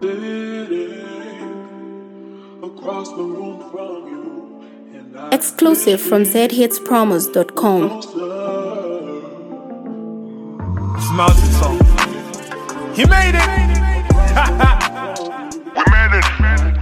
Across the room from you. Exclusive from zhitspromos.com. Smells the song. He made it. We made it.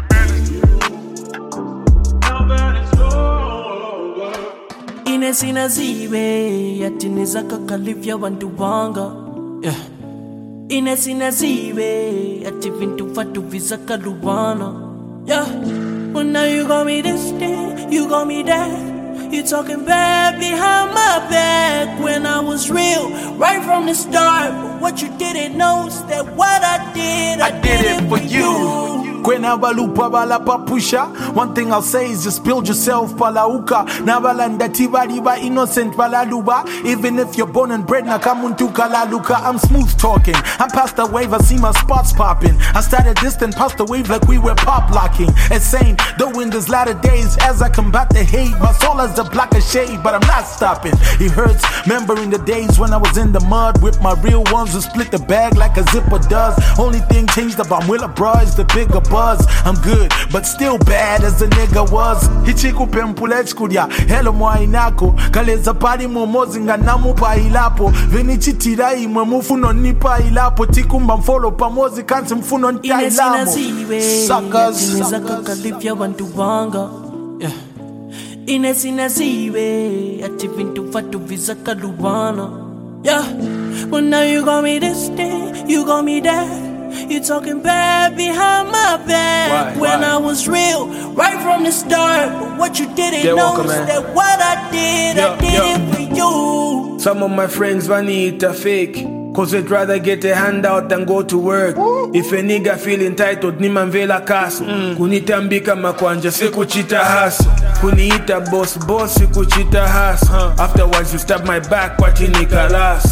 Now that it's over. Inesina zibe yatiniza kakalifya wantu wanga. Yeah. Inesina zibe yativintu fatu visa kaluwana. Yeah. Well, now you got me this day, you got me that. You talking bad behind my back when I was real right from the start. But what you didn't know is that what I did it for you. Kwenabalupa bala papusha. One thing I'll say is just build yourself palauka. Nabalanda tibariba innocent balaluba. Even if you're born and bred nakamuntu kalaluka. I'm smooth talking, I'm past the wave, I see my spots popping. I started distant past the wave like we were pop locking. Insane, though in these latter days as I combat the hate, my soul has a blacker shade, but I'm not stopping. It hurts, remembering the days when I was in the mud with my real ones who split the bag like a zipper does. Only thing changed about Willa bro is the bigger buzz. I'm good, but still bad as a nigga was. Hichiku pempule chkudia, hello mwainako. Kaleza pari momozi nga namu pa ilapo. Vinichitira imwe mufuno nipa ilapo. Tikumba mfolo pamozi kansi mfuno nita ilamo. Suckers. Inezaka kalifya wantu wanga. Yeah. Inesina zibe ativintu fatu visa kaluwana. Yeah. Well, now you got me this day, you got me that. You talking bad behind my back. When I was real right from the start. But what you didn't know is that what I did it for you. Some of my friends vanita fake, cause they'd rather get a handout than go to work. If a nigga feel entitled, nimamvela kaso. Kunitambika makwanja, sikuchita haso. Kuniita boss, sikuchita haso. Afterwards you stab my back, watini kalas.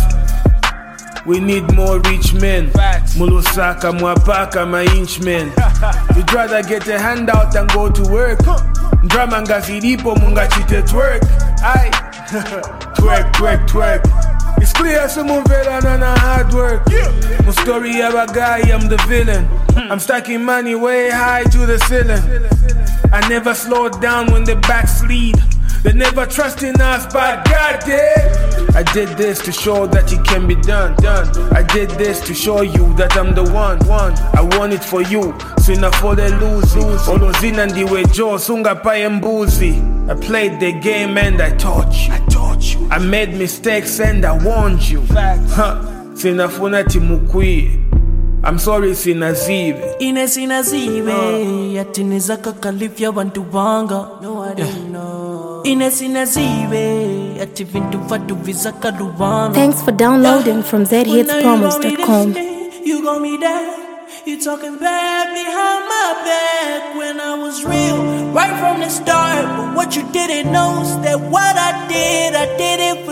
We need more rich men. Mulusaka, mwapaka, my inch men. You'd rather get a handout than go to work. Drama ngaziripo mungachite twerk. Aye. Twerk. It's clear some vela na hard work. My story of a guy, I'm the villain. I'm stacking money way high to the ceiling. I never slowed down when the backs lead. They never trust in us, but God did. I did this to show that it can be done. I did this to show you that I'm the one. I want it for you, sina for the lose. Olozina ndiwe jo, sunga paye mbuzi. I played the game and I taught you. I made mistakes and I warned you. Sina funa timukwi. I'm sorry, sina zive. Inesina zive, yatinizaka kalifya wantu wanga. No, I didn't know. Inesina zive, yativintu fatu visa kaluwana. Thanks for downloading from zhitspromos.com. You got me that. You talking bad behind my back when I was real right from the start. But what you didn't know is that what I did it